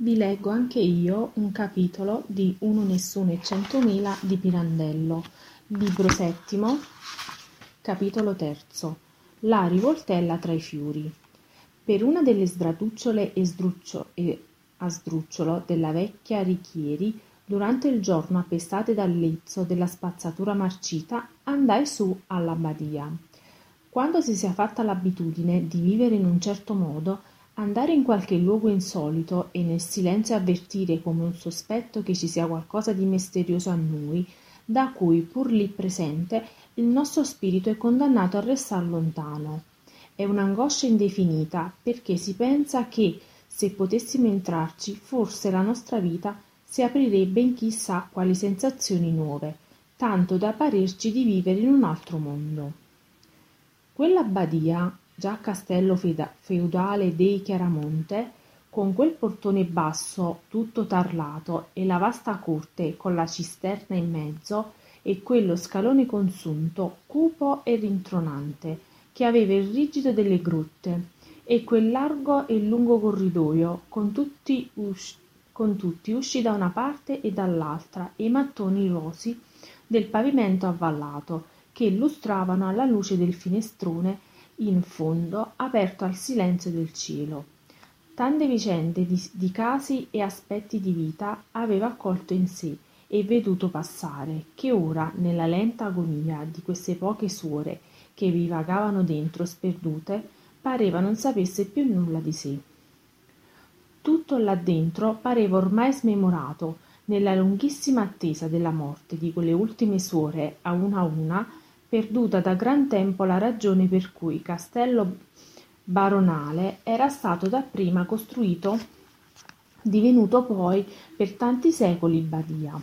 Vi leggo anche io un capitolo di Uno, Nessuno e Centomila di Pirandello, libro settimo, capitolo terzo, La rivoltella tra i fiori. Per una delle sdratucciole a sdrucciolo della vecchia Richieri, durante il giorno appestate dal lezzo della spazzatura marcita, andai su alla badia. Quando si sia fatta l'abitudine di vivere in un certo modo, andare in qualche luogo insolito e nel silenzio avvertire come un sospetto che ci sia qualcosa di misterioso a noi, da cui, pur lì presente, il nostro spirito è condannato a restar lontano. È un'angoscia indefinita, perché si pensa che, se potessimo entrarci, forse la nostra vita si aprirebbe in chissà quali sensazioni nuove, tanto da parerci di vivere in un altro mondo. Quella badia, già castello feudale dei Chiaramonte, con quel portone basso tutto tarlato e la vasta corte con la cisterna in mezzo e quello scalone consunto, cupo e rintronante, che aveva il rigido delle grotte, e quel largo e lungo corridoio con tutti usci da una parte e dall'altra e i mattoni rosi del pavimento avvallato, che illustravano alla luce del finestrone in fondo aperto al silenzio del cielo. Tante vicende di casi e aspetti di vita aveva accolto in sé e veduto passare, che ora, nella lenta agonia di queste poche suore che vi vagavano dentro sperdute, pareva non sapesse più nulla di sé. Tutto là dentro pareva ormai smemorato nella lunghissima attesa della morte di quelle ultime suore a una, perduta da gran tempo la ragione per cui Castello Baronale era stato dapprima costruito, divenuto poi per tanti secoli badia.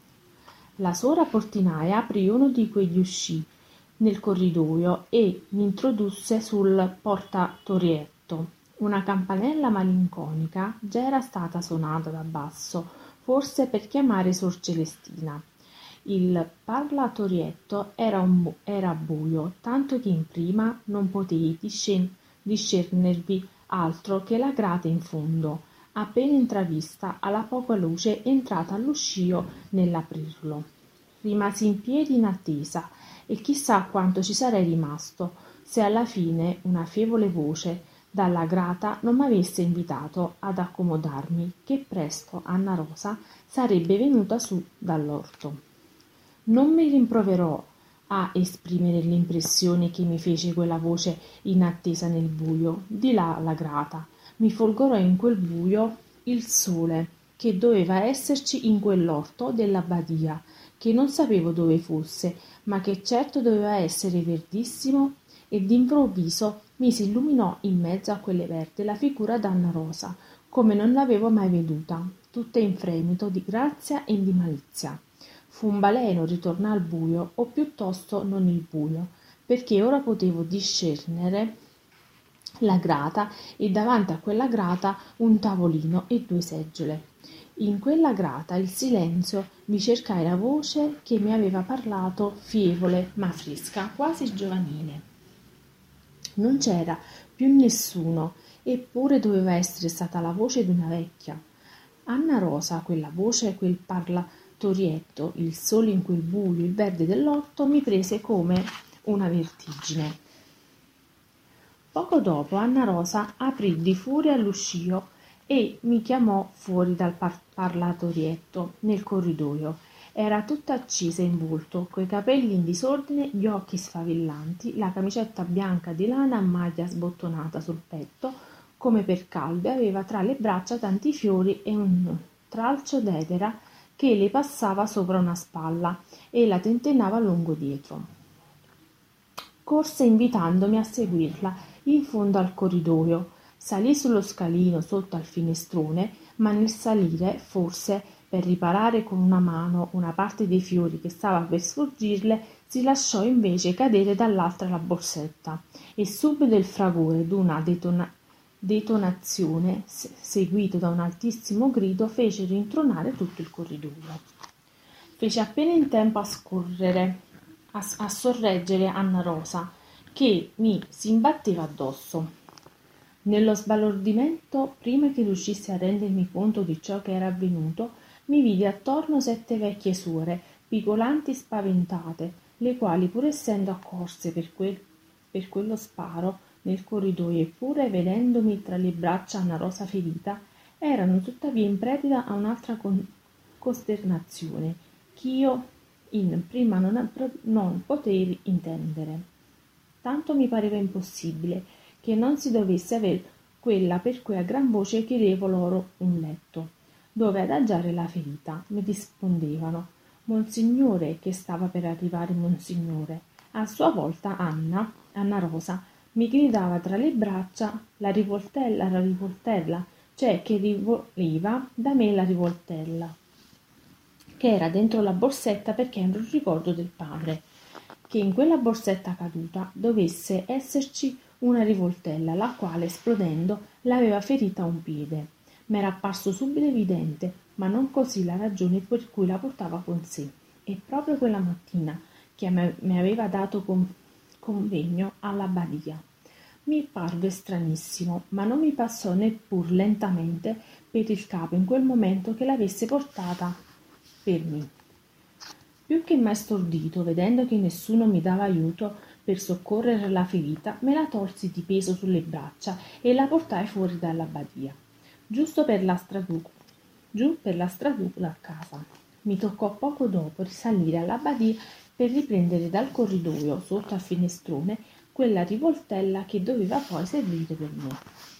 La sora portinaia aprì uno di quegli usci nel corridoio e m'introdusse sul portatorietto. Una campanella malinconica già era stata sonata da basso, forse per chiamare Sor Celestina. Il parlatorietto era buio, tanto che in prima non potei discernervi altro che la grata in fondo, appena intravista alla poca luce entrata all'uscio nell'aprirlo. Rimasi in piedi in attesa e chissà quanto ci sarei rimasto se alla fine una fievole voce dalla grata non m'avesse invitato ad accomodarmi, che presto Anna Rosa sarebbe venuta su dall'orto. Non mi rimproverò a esprimere l'impressione che mi fece quella voce inattesa nel buio, di là la grata. Mi folgorò in quel buio il sole, che doveva esserci in quell'orto della badia, che non sapevo dove fosse, ma che certo doveva essere verdissimo, e d'improvviso mi si illuminò in mezzo a quelle verde la figura d'Anna Rosa, come non l'avevo mai veduta, tutta in fremito di grazia e di malizia. Fu un baleno ritornare al buio, o piuttosto non il buio, perché ora potevo discernere la grata e davanti a quella grata un tavolino e due seggiole. In quella grata il silenzio vi cercai la voce che mi aveva parlato, fievole ma fresca, quasi giovanile. Non c'era più nessuno, eppure doveva essere stata la voce d'una vecchia. Anna Rosa, quella voce, quel parlatorietto, il sole in quel buio, il verde dell'orto, mi prese come una vertigine. Poco dopo Anna Rosa aprì di furia l'uscio e mi chiamò fuori dal parlatorietto nel corridoio. Era tutta accesa in volto, coi capelli in disordine, gli occhi sfavillanti, la camicetta bianca di lana a maglia sbottonata sul petto, come per caldo, e aveva tra le braccia tanti fiori e un tralcio d'edera che le passava sopra una spalla e la tentennava lungo dietro. Corse invitandomi a seguirla in fondo al corridoio. Salì sullo scalino sotto al finestrone, ma nel salire, forse per riparare con una mano una parte dei fiori che stava per sfuggirle, si lasciò invece cadere dall'altra la borsetta, e subito il fragore d'una detonazione, seguito da un altissimo grido, fece rintronare tutto il corridoio. Fece appena in tempo a sorreggere Anna Rosa, che mi s'imbatteva addosso. Nello sbalordimento, prima che riuscissi a rendermi conto di ciò che era avvenuto, mi vidi attorno 7 vecchie suore, pigolanti spaventate, le quali, pur essendo accorse per quello sparo nel corridoio, eppure vedendomi tra le braccia una rosa ferita, erano tuttavia in preda a un'altra costernazione, ch'io in prima non potei intendere. Tanto mi pareva impossibile che non si dovesse aver quella per cui a gran voce chiedevo loro un letto, dove adagiare la ferita. Mi rispondevano: Monsignore, che stava per arrivare Monsignore. A sua volta Anna Rosa, mi gridava tra le braccia: la rivoltella, cioè che rivoleva da me la rivoltella, che era dentro la borsetta perché era un ricordo del padre, che in quella borsetta caduta dovesse esserci una rivoltella, la quale, esplodendo, l'aveva ferita a un piede. M'era apparso subito evidente, ma non così la ragione per cui la portava con sé. E proprio quella mattina che mi aveva dato convegno alla badia. Mi parve stranissimo, ma non mi passò neppur lentamente per il capo in quel momento che l'avesse portata per me. Più che mai stordito, vedendo che nessuno mi dava aiuto per soccorrere la ferita, me la tolsi di peso sulle braccia e la portai fuori dalla badia, giusto per la giù per la straducola a casa. Mi toccò poco dopo risalire alla badia per riprendere dal corridoio, sotto al finestrone, quella rivoltella che doveva poi servire per me.